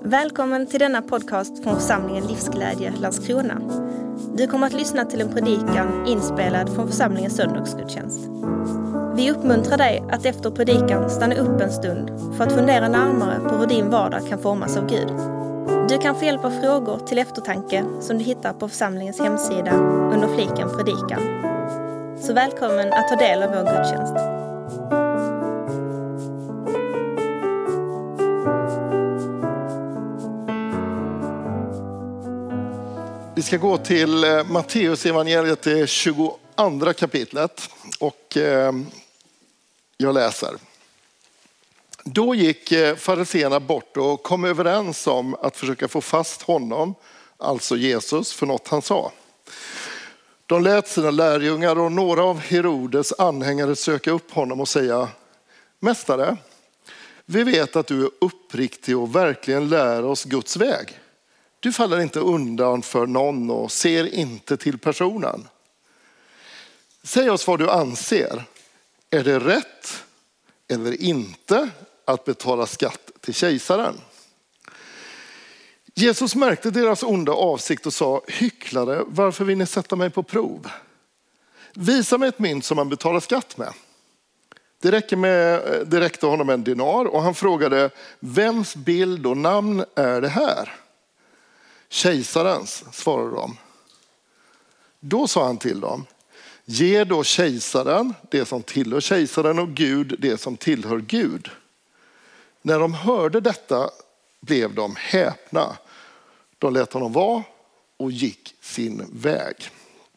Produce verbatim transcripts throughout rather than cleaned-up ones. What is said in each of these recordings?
Välkommen till denna podcast från församlingen Livsglädje Landskrona. Du kommer att lyssna till en predikan inspelad från församlingens söndagsgudstjänst. Vi uppmuntrar dig att efter predikan stanna upp en stund för att fundera närmare på hur din vardag kan formas av Gud. Du kan få hjälp av frågor till eftertanke som du hittar på församlingens hemsida under fliken predikan. Så välkommen att ta del av vår gudstjänst. Vi ska gå till Matteus evangeliet, det tjugoandra kapitlet, och eh, jag läser. Då gick fariséerna bort och kom överens om att försöka få fast honom, alltså Jesus, för något han sa. De lät sina lärjungar och några av Herodes anhängare söka upp honom och säga: Mästare, vi vet att du är uppriktig och verkligen lär oss Guds väg. Du faller inte undan för någon och ser inte till personen. Säg oss vad du anser. Är det rätt eller inte att betala skatt till kejsaren? Jesus märkte deras onda avsikt och sa: hycklare, varför vill ni sätta mig på prov? Visa mig ett mynt som man betalar skatt med. Det, räcker med, det räckte honom en dinar och han frågade: vems bild och namn är det här? Kejsarens, svarade de. Då sa han till dem: ge då kejsaren det som tillhör kejsaren och Gud det som tillhör Gud. När de hörde detta blev de häpna. De lät honom vara och gick sin väg.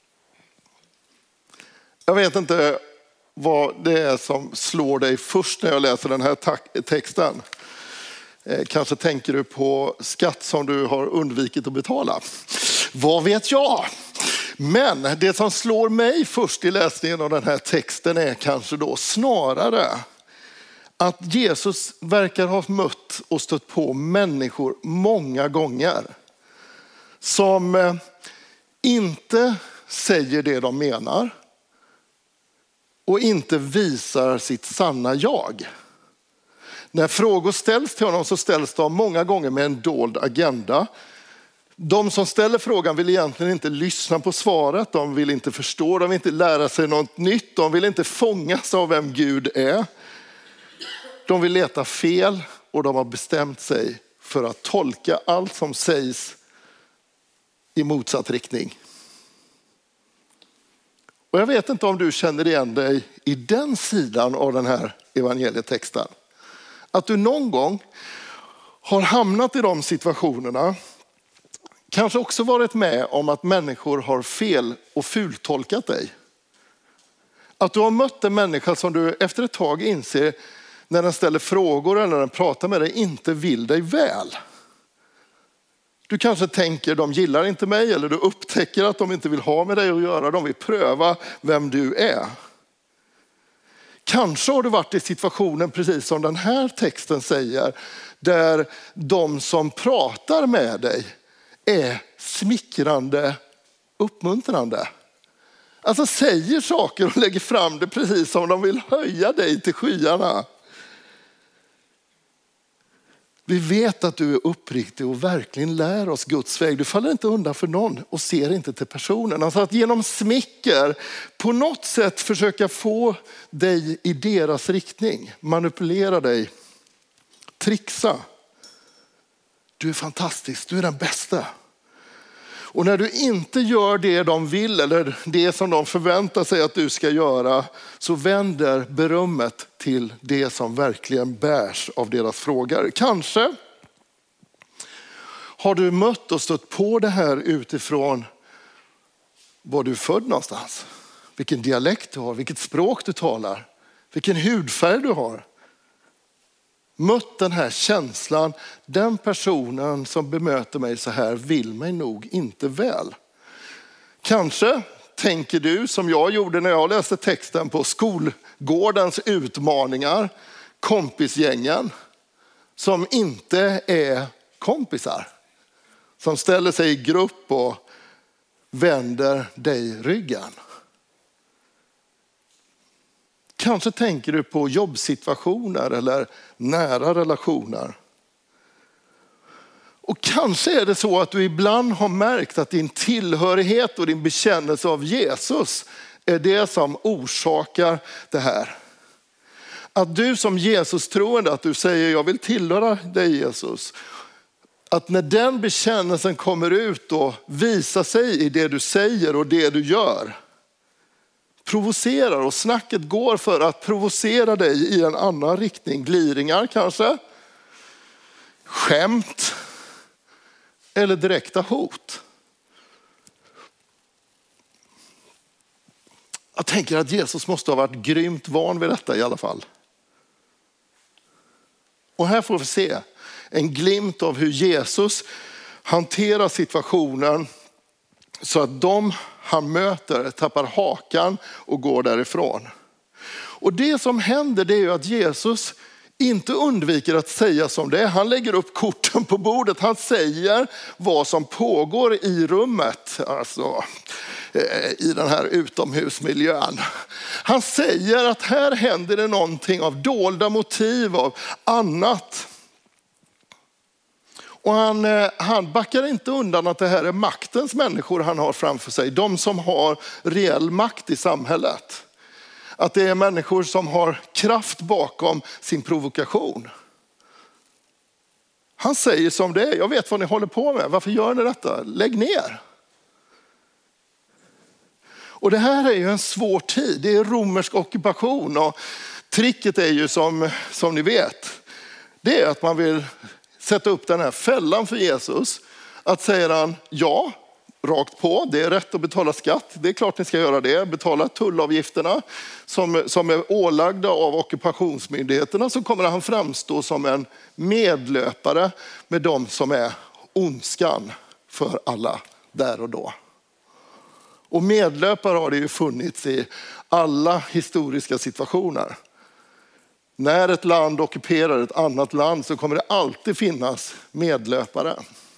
Jag vet inte vad det är som slår dig först när jag läser den här texten. Kanske tänker du på skatt som du har undvikit att betala. Vad vet jag? Men det som slår mig först i läsningen av den här texten är kanske då snarare att Jesus verkar ha mött och stött på människor många gånger som inte säger det de menar och inte visar sitt sanna jag. När frågor ställs till honom så ställs de många gånger med en dold agenda. De som ställer frågan vill egentligen inte lyssna på svaret. De vill inte förstå, de vill inte lära sig något nytt. De vill inte fångas av vem Gud är. De vill leta fel och de har bestämt sig för att tolka allt som sägs i motsatt riktning. Och jag vet inte om du känner igen dig i den sidan av den här evangelietexten. Att du någon gång har hamnat i de situationerna. Kanske också varit med om att människor har fel och fultolkat dig. Att du har mött en människa som du efter ett tag inser när den ställer frågor eller den pratar med dig inte vill dig väl. Du kanske tänker de gillar inte mig, eller du upptäcker att de inte vill ha med dig att göra. De vill pröva vem du är. Kanske har du varit i situationen precis som den här texten säger, där de som pratar med dig är smickrande, uppmuntrande. Alltså säger saker och lägger fram det precis som de vill höja dig till skyarna. Vi vet att du är uppriktig och verkligen lär oss Guds väg. Du faller inte undan för någon och ser inte till personen. Alltså att genom smicker på något sätt försöka få dig i deras riktning. Manipulera dig. Trixa. Du är fantastisk, du är den bästa. Och när du inte gör det de vill eller det som de förväntar sig att du ska göra, så vänder berömmet till det som verkligen bärs av deras frågor. Kanske har du mött och stött på det här utifrån var du är född någonstans. Vilken dialekt du har, vilket språk du talar, vilken hudfärg du har. Mött den här känslan, den personen som bemöter mig så här vill mig nog inte väl. Kanske tänker du som jag gjorde när jag läste texten på skolgårdens utmaningar, kompisgängen som inte är kompisar. Som ställer sig i grupp och vänder dig ryggen. Kanske tänker du på jobbsituationer eller nära relationer. Och kanske är det så att du ibland har märkt att din tillhörighet och din bekännelse av Jesus är det som orsakar det här. Att du som Jesus troende, att du säger jag vill tillhöra dig Jesus. Att när den bekännelsen kommer ut och visar sig i det du säger och det du gör. Provocerar och snacket går för att provocera dig i en annan riktning. Gliringar kanske. Skämt. Eller direkta hot. Jag tänker att Jesus måste ha varit grymt van vid detta i alla fall. Och här får vi se en glimt av hur Jesus hanterar situationen så att de han möter tappar hakan och går därifrån. Och det som händer det är ju att Jesus inte undviker att säga som det är. Han lägger upp korten på bordet. Han säger vad som pågår i rummet. Alltså i den här utomhusmiljön. Han säger att här händer det någonting av dolda motiv, av annat. Och han, han backar inte undan att det här är maktens människor han har framför sig. De som har reell makt i samhället. Att det är människor som har kraft bakom sin provokation. Han säger som det är. Jag vet vad ni håller på med. Varför gör ni detta? Lägg ner. Och det här är ju en svår tid. Det är romersk ockupation. Och tricket är ju som, som ni vet. Det är att man vill sätta upp den här fällan för Jesus. Att säger han ja. Rakt på, det är rätt att betala skatt. Det är klart ni ska göra det. Betala tullavgifterna som, som är ålagda av ockupationsmyndigheterna. Så kommer han framstå som en medlöpare med de som är ondskan för alla där och då. Och medlöpare har det ju funnits i alla historiska situationer. När ett land ockuperar ett annat land så kommer det alltid finnas medlöpare.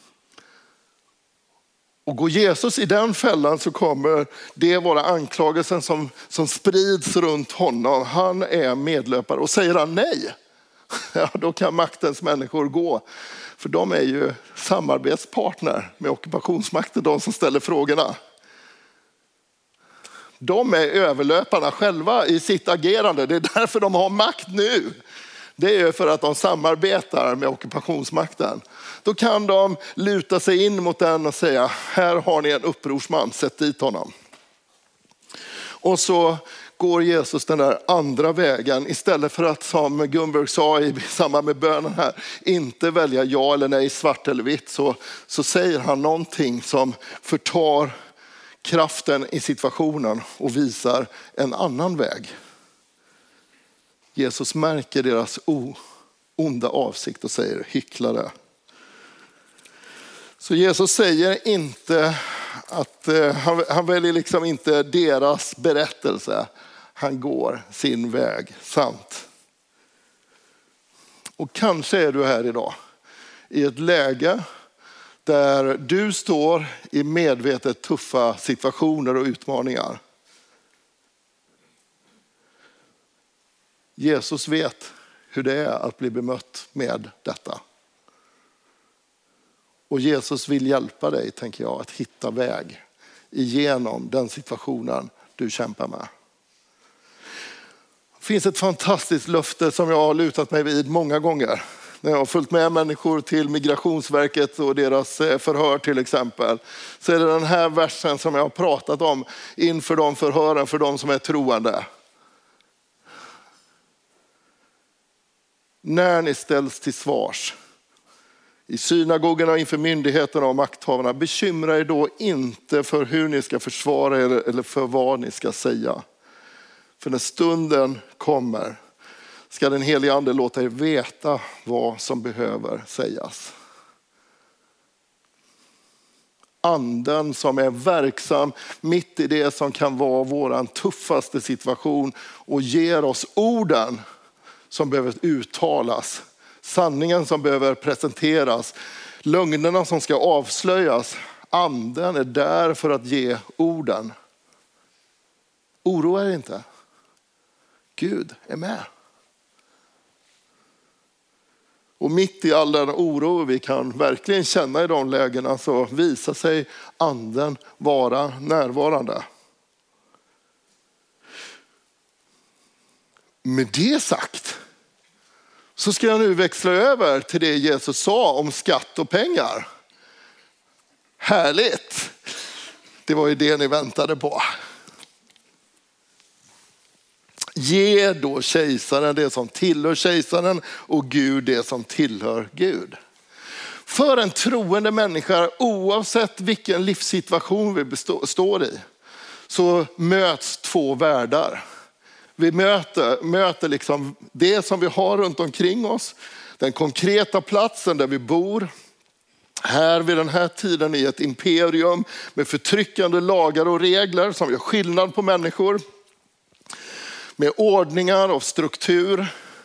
Och går Jesus i den fällan så kommer det vara anklagelsen som, som sprids runt honom. Han är medlöpare. Och säger han nej, ja, då kan maktens människor gå. För de är ju samarbetspartner med ockupationsmakten, de som ställer frågorna. De är överlöparna själva i sitt agerande. Det är därför de har makt nu. Det är för att de samarbetar med ockupationsmakten. Då kan de luta sig in mot den och säga, här har ni en upprorsman, sätt dit honom. Och så går Jesus den där andra vägen. Istället för att, som Gunberg sa i samband med bönen här, inte välja ja eller nej, svart eller vitt. Så, så säger han någonting som förtar kraften i situationen och visar en annan väg. Jesus märker deras onda avsikt och säger hycklare. Så Jesus säger inte att han, han väljer liksom inte deras berättelse. Han går sin väg, sant. Och kanske är du här idag i ett läge där du står i medvetet tuffa situationer och utmaningar. Jesus vet hur det är att bli bemött med detta. Och Jesus vill hjälpa dig, tänker jag, att hitta väg igenom den situationen du kämpar med. Det finns ett fantastiskt löfte som jag har lutat mig vid många gånger. När jag har följt med människor till Migrationsverket och deras förhör till exempel. Så är det den här versen som jag har pratat om inför de förhören för de som är troende. När ni ställs till svars i synagogorna och inför myndigheterna och makthavarna, bekymra er då inte för hur ni ska försvara er eller för vad ni ska säga. För när stunden kommer ska den helige ande låta er veta vad som behöver sägas. Anden som är verksam mitt i det som kan vara våran tuffaste situation och ger oss orden som behöver uttalas. Sanningen som behöver presenteras. Lögnerna som ska avslöjas. Anden är där för att ge orden. Oroa er inte. Gud är med. Och mitt i all den oro vi kan verkligen känna i de lägena så visar sig anden vara närvarande. Med det sagt så ska jag nu växla över till det Jesus sa om skatt och pengar. Härligt! Det var ju det ni väntade på. Ge då kejsaren det som tillhör kejsaren och Gud det som tillhör Gud. För en troende människa, oavsett vilken livssituation vi bestå, står i, så möts två världar. Vi möter, möter liksom det som vi har runt omkring oss, den konkreta platsen där vi bor. Här vid den här tiden i ett imperium med förtryckande lagar och regler som gör skillnad på människor. Med ordningar och struktur.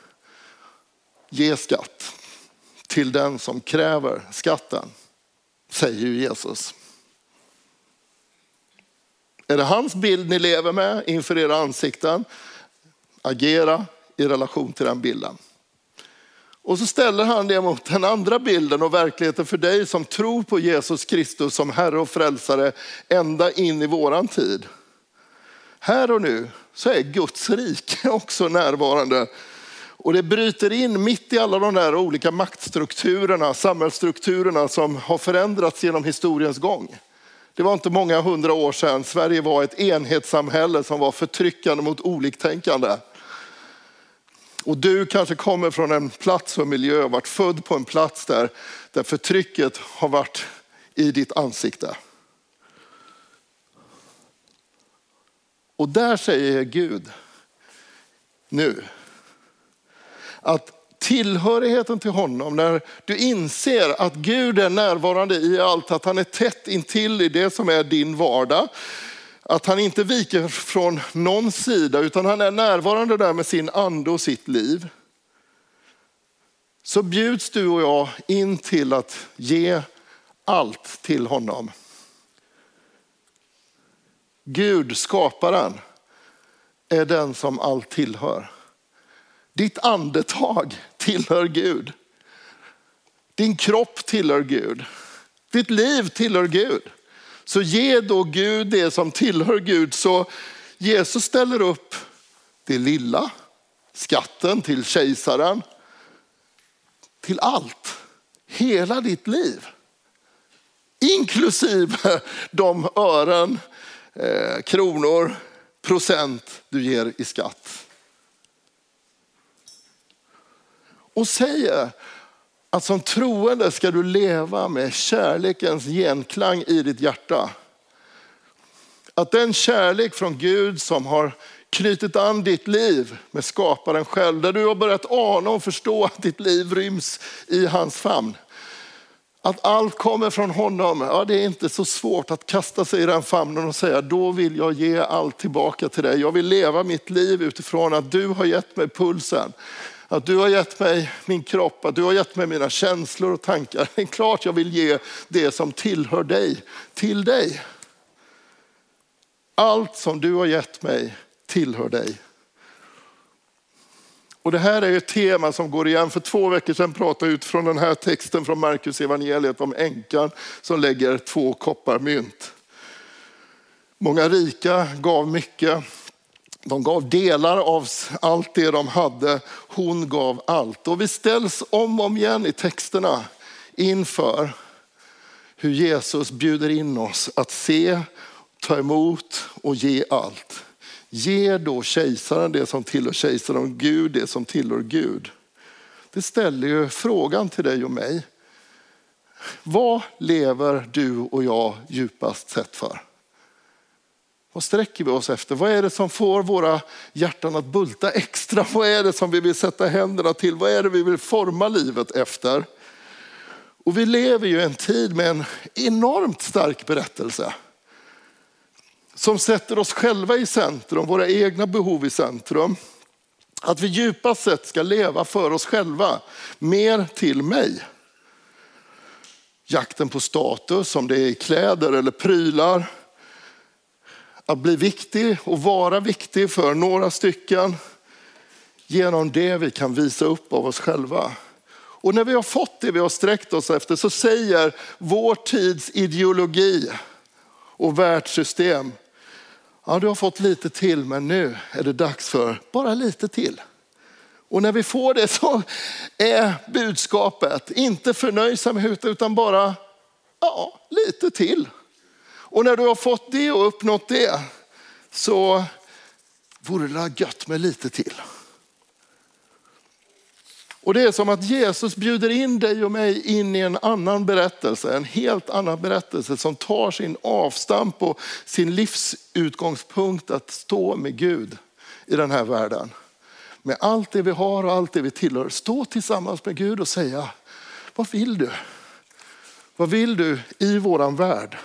Ge skatt till den som kräver skatten, säger ju Jesus. Är det hans bild ni lever med inför era ansikten? Agera i relation till den bilden. Och så ställer han det mot den andra bilden och verkligheten för dig som tror på Jesus Kristus som Herre och Frälsare ända in i våran tid. Här och nu så är Guds rike också närvarande. Och det bryter in mitt i alla de där olika maktstrukturerna, samhällsstrukturerna som har förändrats genom historiens gång. Det var inte många hundra år sedan Sverige var ett enhetssamhälle som var förtryckande mot oliktänkande. Och du kanske kommer från en plats och miljö, varit född på en plats där, där förtrycket har varit i ditt ansikte. Och där säger Gud nu att tillhörigheten till honom, när du inser att Gud är närvarande i allt, att han är tätt intill i det som är din vardag, att han inte viker från någon sida utan han är närvarande där med sin ande och sitt liv, så bjuds du och jag in till att ge allt till honom. Gud, skaparen, är den som allt tillhör. Ditt andetag tillhör Gud. Din kropp tillhör Gud. Ditt liv tillhör Gud. Så ge då Gud det som tillhör Gud. Så Jesus ställer upp det lilla, skatten till kejsaren, till allt. Hela ditt liv. Inklusive de ören, eh, kronor, procent du ger i skatt. Och säger att som troende ska du leva med kärlekens genklang i ditt hjärta. Att den kärlek från Gud som har knutit an ditt liv med skaparen själv, där du har börjat ana och förstå att ditt liv ryms i hans famn. Att allt kommer från honom, ja, det är inte så svårt att kasta sig i den famnen och säga då vill jag ge allt tillbaka till dig. Jag vill leva mitt liv utifrån att du har gett mig pulsen. Att du har gett mig min kropp, att du har gett mig mina känslor och tankar. Det är klart jag vill ge det som tillhör dig till dig. Allt som du har gett mig tillhör dig. Och det här är ett tema som går igen. För två veckor sedan pratade jag ut från den här texten från Markus evangeliet om änkan som lägger två koppar mynt. Många rika gav mycket. De gav delar av allt det de hade. Hon gav allt. Och vi ställs om och om igen i texterna inför hur Jesus bjuder in oss att se, ta emot och ge allt. Ge då kejsaren det som tillhör kejsaren och Gud det som tillhör Gud. Det ställer ju frågan till dig och mig. Vad lever du och jag djupast sett för? Vad sträcker vi oss efter? Vad är det som får våra hjärtan att bulta extra? Vad är det som vi vill sätta händerna till? Vad är det vi vill forma livet efter? Och vi lever ju i en tid med en enormt stark berättelse. Som sätter oss själva i centrum, våra egna behov i centrum. Att vi djupast sett ska leva för oss själva, mer till mig. Jakten på status, om det är kläder eller prylar. Att bli viktig och vara viktig för några stycken. Genom det vi kan visa upp av oss själva. Och när vi har fått det vi har sträckt oss efter så säger vår tids ideologi och världssystem, ja, du har fått lite till men nu är det dags för bara lite till. Och när vi får det så är budskapet inte förnöjsamhet utan bara ja, lite till. Och när du har fått det och uppnått det så vore det gött med lite till. Och det är som att Jesus bjuder in dig och mig in i en annan berättelse, en helt annan berättelse som tar sin avstamp och sin livsutgångspunkt att stå med Gud i den här världen. Med allt det vi har och allt det vi tillhör. Stå tillsammans med Gud och säga, vad vill du? Vad vill du i våran värld?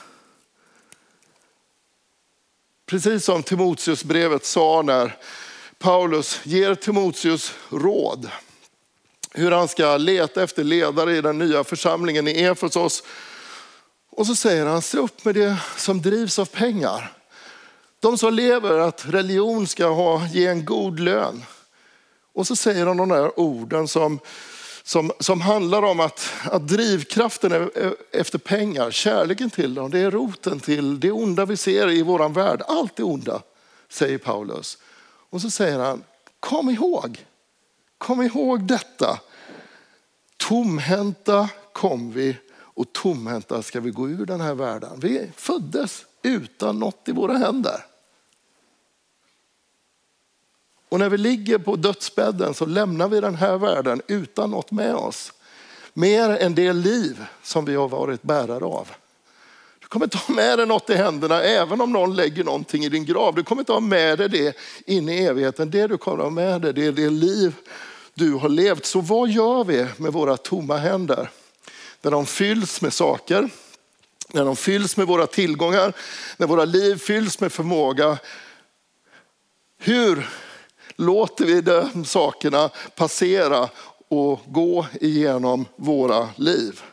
Precis som Timoteusbrevet sa när Paulus ger Timoteus råd. Hur han ska leta efter ledare i den nya församlingen i Efesos. Och så säger han, se upp med det som drivs av pengar. De som lever att religion ska ha, ge en god lön. Och så säger han de där orden som, som, som handlar om att, att drivkraften är efter pengar, kärleken till dem, det är roten till det onda vi ser i våran värld. Allt det onda, säger Paulus. Och så säger han, kom ihåg, kom ihåg detta. Tomhänta kom vi och tomhänta ska vi gå ur den här världen. Vi föddes utan något i våra händer. Och när vi ligger på dödsbädden så lämnar vi den här världen utan något med oss. Mer än det liv som vi har varit bärare av. Du kommer inte ha med dig något i händerna även om någon lägger någonting i din grav. Du kommer inte ha med dig det in i evigheten. Det du kommer ha med dig, det är det liv du har levt. Så vad gör vi med våra tomma händer? När de fylls med saker, när de fylls med våra tillgångar, när våra liv fylls med förmåga. Hur låter vi de sakerna passera och gå igenom våra liv?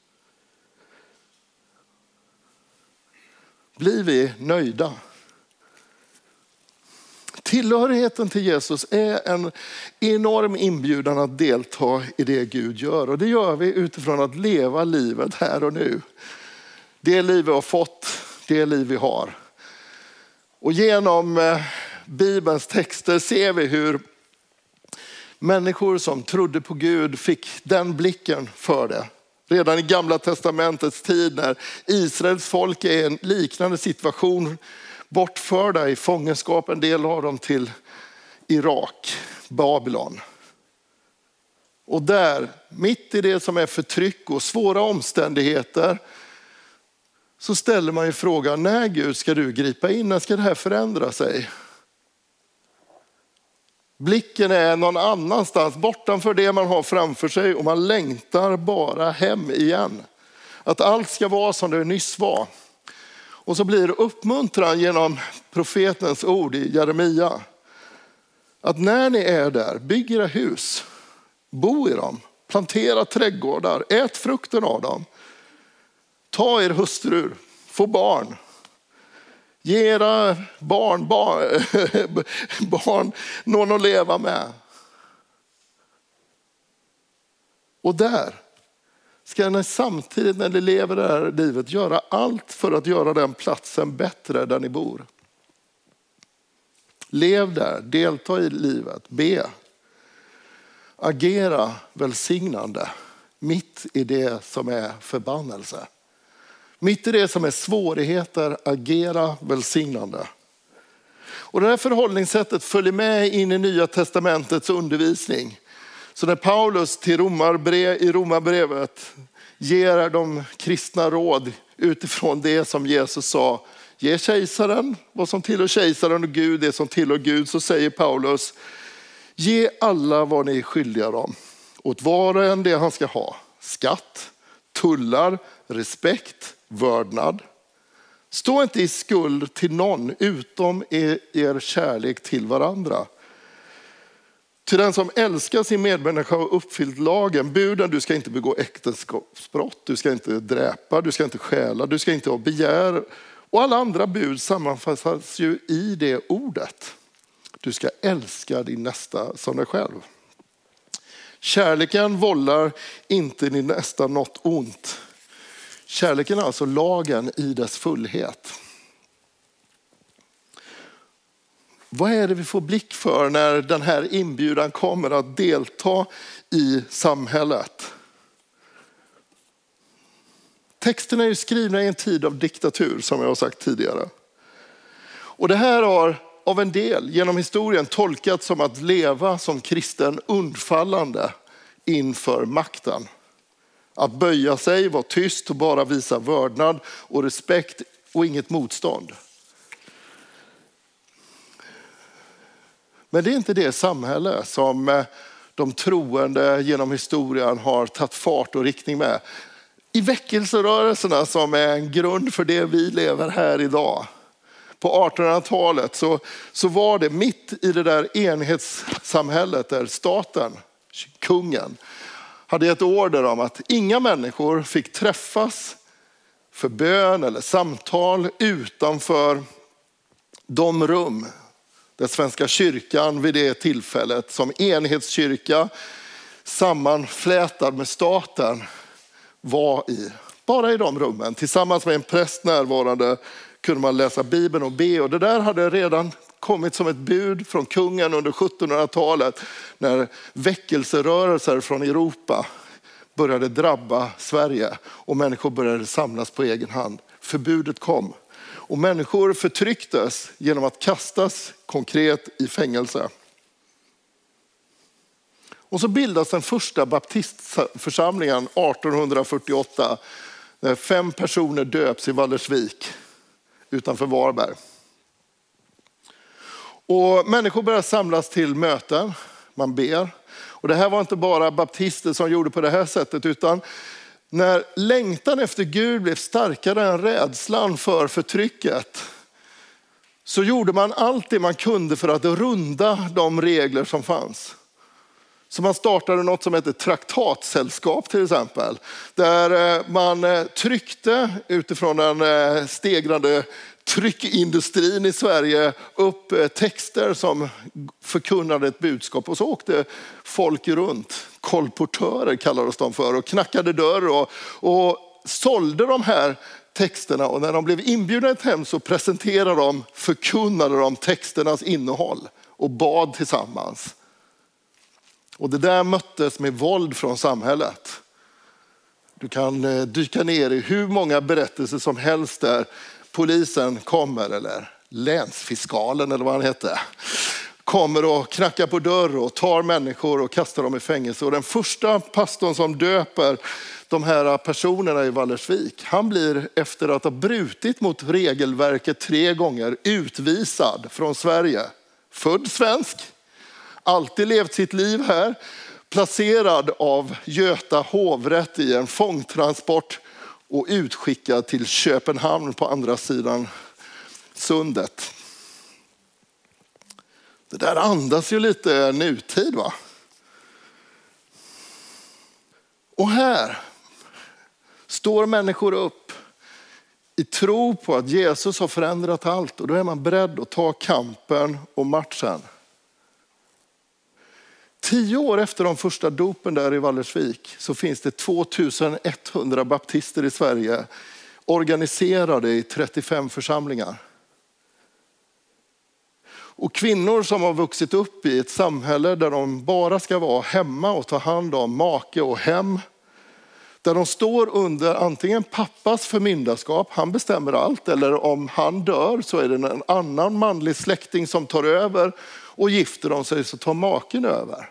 Blir vi nöjda? Tillhörigheten till Jesus är en enorm inbjudan att delta i det Gud gör. Och det gör vi utifrån att leva livet här och nu. Det liv vi har fått, det liv vi har. Och genom Bibelns texter ser vi hur människor som trodde på Gud fick den blicken för det. Redan i Gamla testamentets tid när Israels folk är i en liknande situation, bortförda i fångenskap, en del av dem till Irak, Babylon. Och där, mitt i det som är förtryck och svåra omständigheter, så ställer man ju frågan, när Gud ska du gripa in, när ska det här förändra sig? Blicken är någon annanstans, bortanför det man har framför sig och man längtar bara hem igen. Att allt ska vara som det nyss var. Och så blir det uppmuntran genom profetens ord i Jeremia. Att när ni är där, bygg era hus, bo i dem, plantera trädgårdar, ät frukten av dem. Ta er hustrur, få barn. Ge era barn, barn, barn någon att leva med. Och där ska ni samtidigt när ni lever det här livet göra allt för att göra den platsen bättre där ni bor. Lev där, delta i livet, be. Agera välsignande mitt i det som är förbannelse. Mitt i det som är svårigheter, agera välsignande. Och det här förhållningssättet följer med in i Nya testamentets undervisning. Så när Paulus till Romarbrev, i Romarbrevet ger de kristna råd utifrån det som Jesus sa. Ge kejsaren vad som tillhör kejsaren och Gud det som tillhör Gud. Så säger Paulus, ge alla vad ni är skyldiga dem. Åt var och en det han ska ha. Skatt, tullar, respekt, vördnad. Stå inte i skuld till någon utom er, er kärlek till varandra. Till den som älskar sin medmänniska och uppfyllt lagen, buden, du ska inte begå äktenskapsbrott, du ska inte dräpa, du ska inte stjäla, du ska inte ha begär. Och alla andra bud sammanfattas ju i det ordet. Du ska älska din nästa som dig själv. Kärleken vållar inte din nästa något ont. Kärleken är alltså lagen i dess fullhet. Vad är det vi får blick för när den här inbjudan kommer att delta i samhället? Texterna är ju skrivna i en tid av diktatur, som jag har sagt tidigare. Och det här har av en del genom historien tolkats som att leva som kristen undfallande inför makten. Att böja sig, vara tyst och bara visa vördnad och respekt och inget motstånd. Men det är inte det samhälle som de troende genom historien har tagit fart och riktning med. I väckelserörelserna, som är en grund för det vi lever här idag. På artonhundratalet så, så var det mitt i det där enhetssamhället där staten, kungen, hade ett order om att inga människor fick träffas för bön eller samtal utanför de rum där Svenska kyrkan vid det tillfället som enhetskyrka sammanflätad med staten var i. Bara i de rummen. Tillsammans med en präst närvarande kunde man läsa Bibeln och be. Och det där hade redan kommit som ett bud från kungen under sjuttonhundratalet när väckelserörelser från Europa började drabba Sverige och människor började samlas på egen hand. Förbudet kom och människor förtrycktes genom att kastas konkret i fängelse. Och så bildas den första baptistförsamlingen artonhundrafyrtioåtta när fem personer döps i Vallersvik utanför Varberg. Och människor börjar samlas till möten, man ber. Och det här var inte bara baptister som gjorde på det här sättet, utan när längtan efter Gud blev starkare än rädslan för förtrycket så gjorde man allt det man kunde för att runda de regler som fanns. Så man startade något som heter traktatsällskap till exempel. Där man tryckte utifrån den stegrande tryckindustrin i Sverige upp texter som förkunnade ett budskap. Och så åkte folk runt, kolportörer kallades de för, och knackade dörr och, och sålde de här texterna. Och när de blev inbjudna i ett hem så presenterade de, förkunnade de texternas innehåll och bad tillsammans. Och det där möttes med våld från samhället. Du kan dyka ner i hur många berättelser som helst där polisen kommer, eller länsfiskalen eller vad han heter, kommer och knackar på dörr och tar människor och kastar dem i fängelse. Och den första pastorn som döper de här personerna i Vallersvik, han blir efter att ha brutit mot regelverket tre gånger utvisad från Sverige. Född svensk, alltid levt sitt liv här, placerad av Göta hovrätt i en fångtransport och utskickad till Köpenhamn på andra sidan sundet. Det där andas ju lite nutid, va? Och här står människor upp i tro på att Jesus har förändrat allt, och då är man beredd att ta kampen och matchen. Tio år efter de första dopen där i Vallersvik så finns det tvåtusen baptister i Sverige, organiserade i trettiofem församlingar. Och kvinnor som har vuxit upp i ett samhälle där de bara ska vara hemma och ta hand om make och hem. Där de står under antingen pappas förmyndarskap, han bestämmer allt, eller om han dör så är det en annan manlig släkting som tar över, och gifter de sig så tar maken över.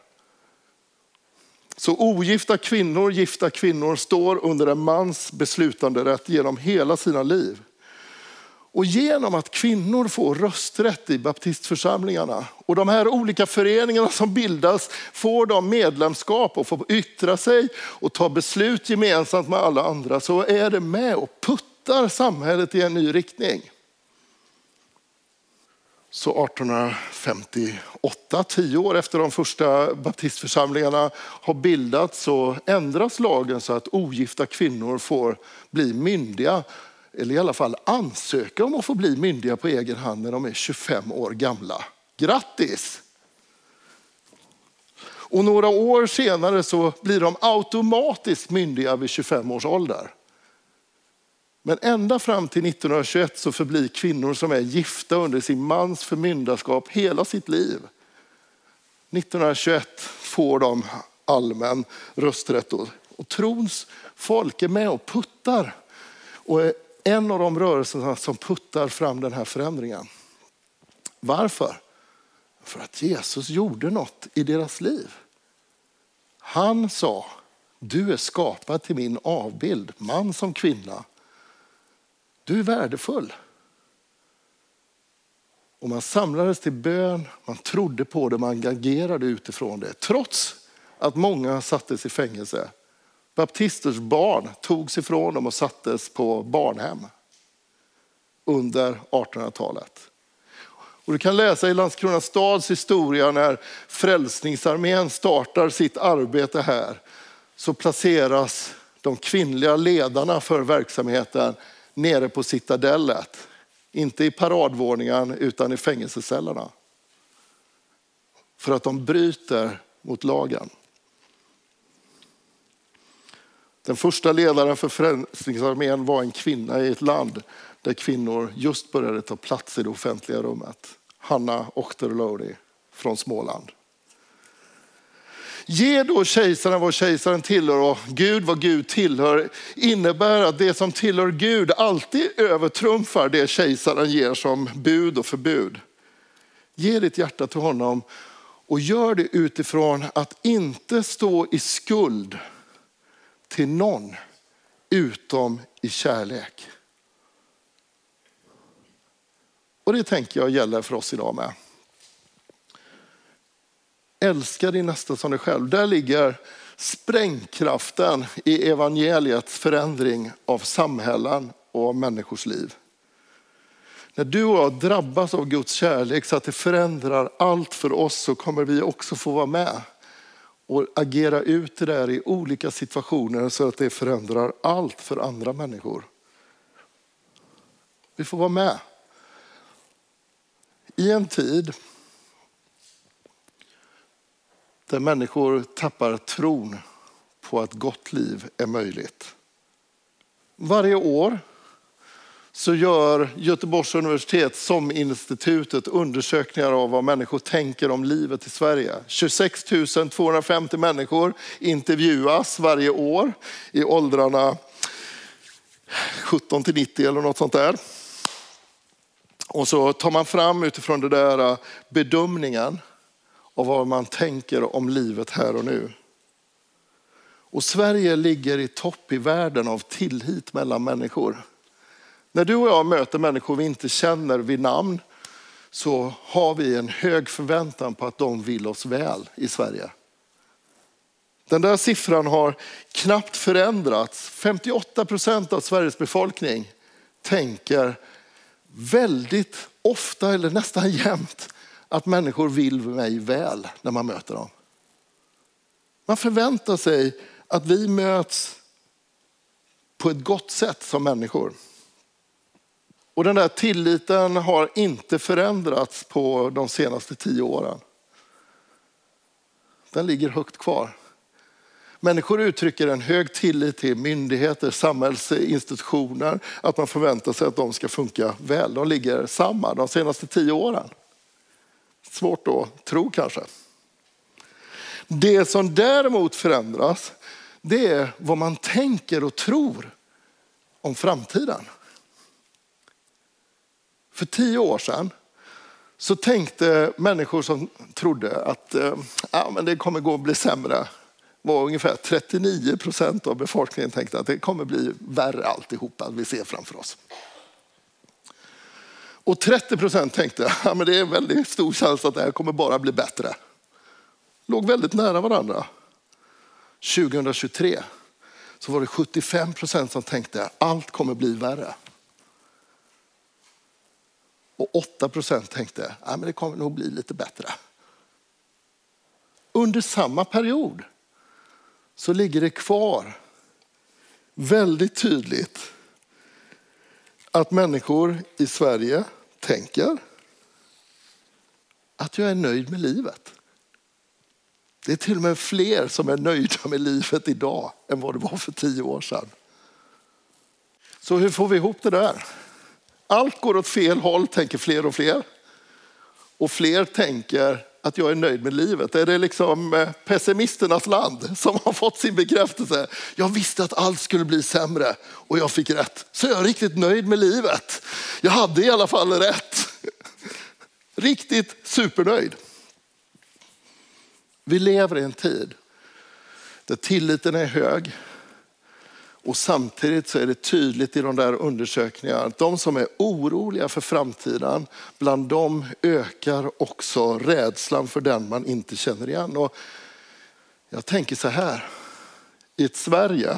Så ogifta kvinnor, gifta kvinnor står under en mans beslutande rätt genom hela sina liv. Och genom att kvinnor får rösträtt i baptistförsamlingarna och de här olika föreningarna som bildas får de medlemskap och får yttra sig och ta beslut gemensamt med alla andra, så är det med och puttar samhället i en ny riktning. Så artonhundrafemtioåtta, tio år efter de första baptistförsamlingarna har bildats, så ändras lagen så att ogifta kvinnor får bli myndiga, eller i alla fall ansöka om att få bli myndiga på egen hand när de är tjugofem år gamla. Grattis! Och några år senare så blir de automatiskt myndiga vid tjugofem års ålder. Men ända fram till nittonhundratjugoett så förblir kvinnor som är gifta under sin mans förmyndarskap hela sitt liv. nittonhundratjugoett får de allmän rösträtt och, och trons folk är med och puttar. Och är en av de rörelserna som puttar fram den här förändringen. Varför? För att Jesus gjorde något i deras liv. Han sa, du är skapad till min avbild, man som kvinna. Du är värdefull. Och man samlades till bön, man trodde på det, man agerade utifrån det. Trots att många sattes i fängelse. Baptisters barn togs ifrån dem och sattes på barnhem under artonhundratalet. Och du kan läsa i Landskrona stads historia när Frälsningsarmén startar sitt arbete här. Så placeras de kvinnliga ledarna för verksamheten nere på citadellet. Inte i paradvåningen utan i fängelsecellerna. För att de bryter mot lagen. Den första ledaren för Frälsningsarmén var en kvinna i ett land där kvinnor just började ta plats i det offentliga rummet. Hanna Ochterlody från Småland. Ge då kejsaren vad kejsaren tillhör och Gud vad Gud tillhör innebär att det som tillhör Gud alltid övertrumfar det kejsaren ger som bud och förbud. Ge ditt hjärta till honom och gör det utifrån att inte stå i skuld till någon utom i kärlek. Och det tänker jag gäller för oss idag med. Älska din nästa som dig själv. Där ligger sprängkraften i evangeliets förändring av samhällen och av människors liv. När du och jag drabbas av Guds kärlek så att det förändrar allt för oss så kommer vi också få vara med och agera ut det där i olika situationer så att det förändrar allt för andra människor. Vi får vara med. I en tid där människor tappar tron på att gott liv är möjligt. Varje år så gör Göteborgs universitet som institutet undersökningar av vad människor tänker om livet i Sverige. tjugosex tusen tvåhundrafemtio människor intervjuas varje år i åldrarna sjutton till nittio eller något sånt där. Och så tar man fram utifrån det där bedömningen av vad man tänker om livet här och nu. Och Sverige ligger i topp i världen av tillit mellan människor. När du och jag möter människor vi inte känner vid namn så har vi en hög förväntan på att de vill oss väl i Sverige. Den där siffran har knappt förändrats. femtioåtta procent av Sveriges befolkning tänker väldigt ofta eller nästan jämt att människor vill mig väl när man möter dem. Man förväntar sig att vi möts på ett gott sätt som människor. Och den där tilliten har inte förändrats på de senaste tio åren. Den ligger högt kvar. Människor uttrycker en hög tillit till myndigheter, samhällsinstitutioner, att man förväntar sig att de ska funka väl. De ligger samma de senaste tio åren. Svårt att tro kanske. Det som däremot förändras, det är vad man tänker och tror om framtiden. För tio år sedan så tänkte människor som trodde att ja, men det kommer gå att bli sämre. Var ungefär trettionio procent av befolkningen tänkte att det kommer bli värre alltihopa vi ser framför oss. Och trettio procent tänkte att ja, det är en väldigt stor chans att det här kommer bara bli bättre. Låg väldigt nära varandra. tjugohundratjugotre så var det sjuttiofem procent som tänkte att allt kommer bli värre. Och åtta procent tänkte att ja, det kommer nog bli lite bättre. Under samma period så ligger det kvar väldigt tydligt att människor i Sverige tänker att jag är nöjd med livet. Det är till och med fler som är nöjda med livet idag än vad det var för tio år sedan. Så hur får vi ihop det där? Allt går åt fel håll, tänker fler och fler. Och fler tänker att jag är nöjd med livet. Är det liksom pessimisternas land som har fått sin bekräftelse? Jag visste att allt skulle bli sämre och jag fick rätt. Så jag är riktigt nöjd med livet. Jag hade i alla fall rätt. Riktigt supernöjd. Vi lever i en tid där tilliten är hög. Och samtidigt så är det tydligt i de där undersökningarna att de som är oroliga för framtiden, bland dem ökar också rädslan för den man inte känner igen. Och jag tänker så här, i ett Sverige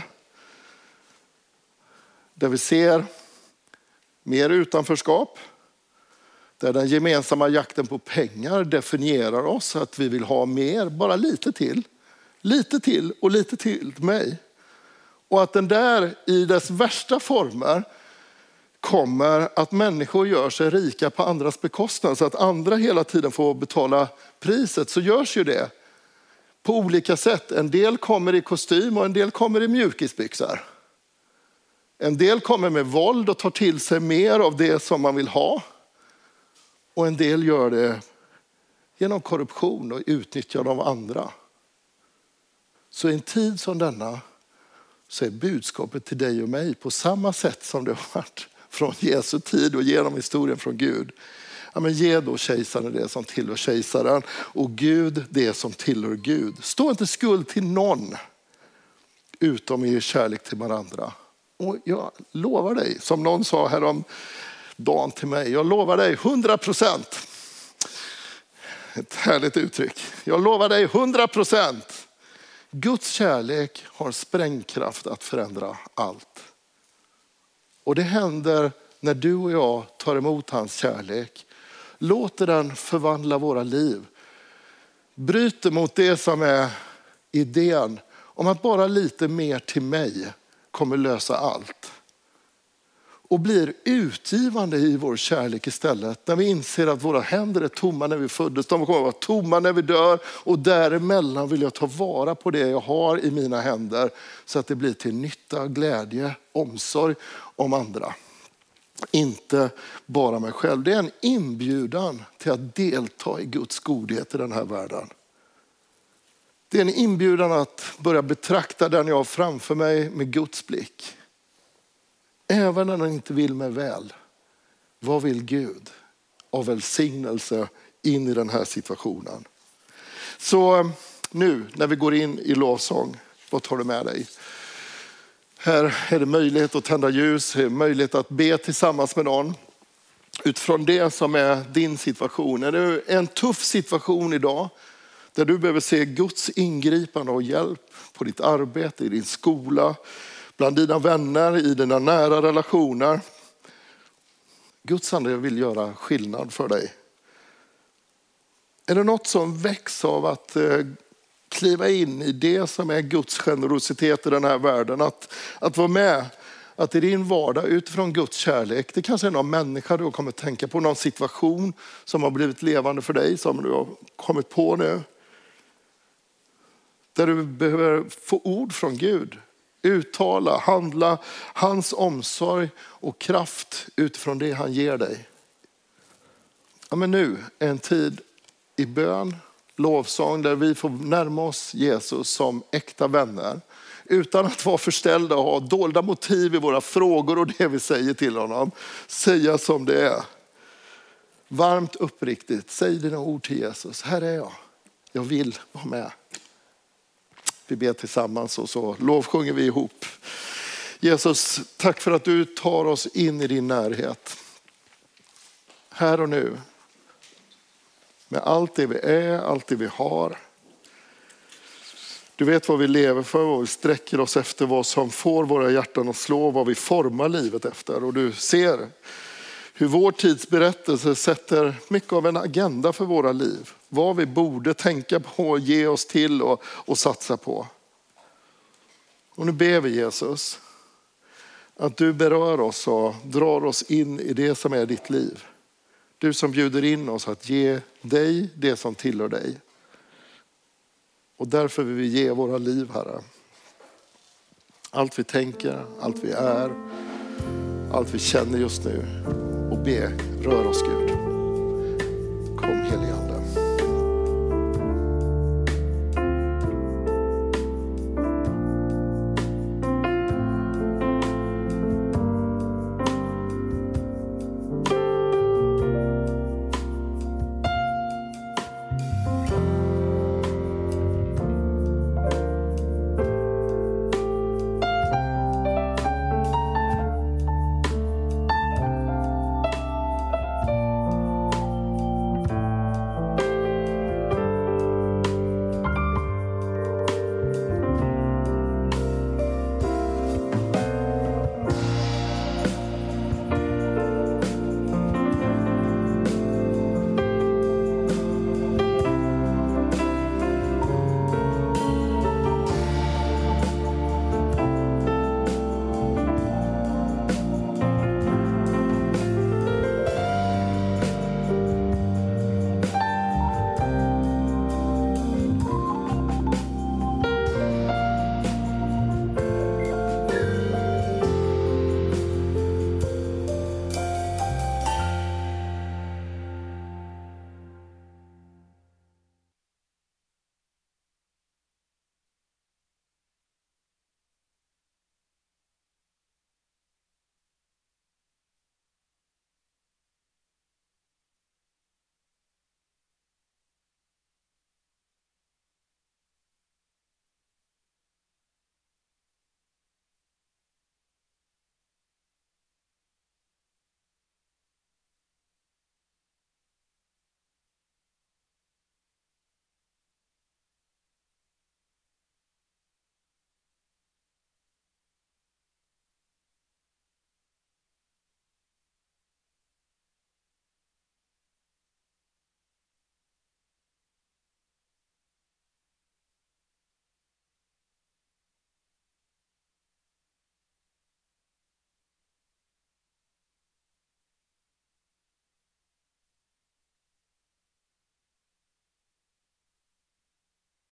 där vi ser mer utanförskap, där den gemensamma jakten på pengar definierar oss, att vi vill ha mer, bara lite till, lite till och lite till mig. Och att den där i dess värsta former kommer att människor gör sig rika på andras bekostnad så att andra hela tiden får betala priset, så görs ju det på olika sätt. En del kommer i kostym och en del kommer i mjukisbyxor. En del kommer med våld och tar till sig mer av det som man vill ha. Och en del gör det genom korruption och utnyttjande av andra. Så i en tid som denna så är budskapet till dig och mig på samma sätt som det har varit från Jesu tid och genom historien från Gud. Ja, men ge då kejsaren det som tillhör kejsaren och Gud det som tillhör Gud. Stå inte skuld till någon utom i kärlek till varandra. Och jag lovar dig, som någon sa härom dagen till mig, jag lovar dig hundra procent. Ett härligt uttryck. Jag lovar dig hundra procent. Guds kärlek har sprängkraft att förändra allt. Och det händer när du och jag tar emot hans kärlek. Låter den förvandla våra liv. Bryter mot det som är idén om att bara lite mer till mig kommer lösa allt. Och blir utgivande i vår kärlek istället. När vi inser att våra händer är tomma när vi föddes. De kommer att vara tomma när vi dör. Och däremellan vill jag ta vara på det jag har i mina händer. Så att det blir till nytta, glädje, omsorg om andra. Inte bara mig själv. Det är en inbjudan till att delta i Guds godhet i den här världen. Det är en inbjudan att börja betrakta den jag har framför mig med Guds blick. Även när den inte vill mig väl. Vad vill Gud av välsignelse in i den här situationen? Så nu när vi går in i lovsång, vad tar du med dig? Här är det möjlighet att tända ljus, möjlighet att be tillsammans med någon. Utifrån det som är din situation. Är det en tuff situation idag där du behöver se Guds ingripande och hjälp på ditt arbete, i din skola, bland dina vänner, i dina nära relationer. Guds ande vill göra skillnad för dig. Är det något som väcks av att eh, kliva in i det som är Guds generositet i den här världen? Att, att vara med, att i din vardag utifrån Guds kärlek, det kanske är någon människa du har kommit tänka på, någon situation som har blivit levande för dig, som du har kommit på nu. Där du behöver få ord från Gud. Uttala, handla hans omsorg och kraft utifrån det han ger dig. Ja, men nu är en tid i bön, lovsång, där vi får närma oss Jesus som äkta vänner. Utan att vara förställda och ha dolda motiv i våra frågor och det vi säger till honom. Säga som det är. Varmt uppriktigt, säg dina ord till Jesus. Här är jag, jag vill vara med. Vi ber tillsammans och så lovsjunger vi ihop. Jesus, tack för att du tar oss in i din närhet. Här och nu. Med allt det vi är, allt det vi har. Du vet vad vi lever för, vad vi sträcker oss efter, vad som får våra hjärtan att slå, vad vi formar livet efter. Och du ser hur vår tids berättelse sätter mycket av en agenda för våra liv. Vad vi borde tänka på, ge oss till och, och satsa på. Och nu ber vi Jesus att du berör oss och drar oss in i det som är ditt liv. Du som bjuder in oss att ge dig det som tillhör dig. Och därför vill vi ge våra liv, Herre. Allt vi tänker, allt vi är, allt vi känner just nu. Och be, rör oss Gud. Kom helige Ande.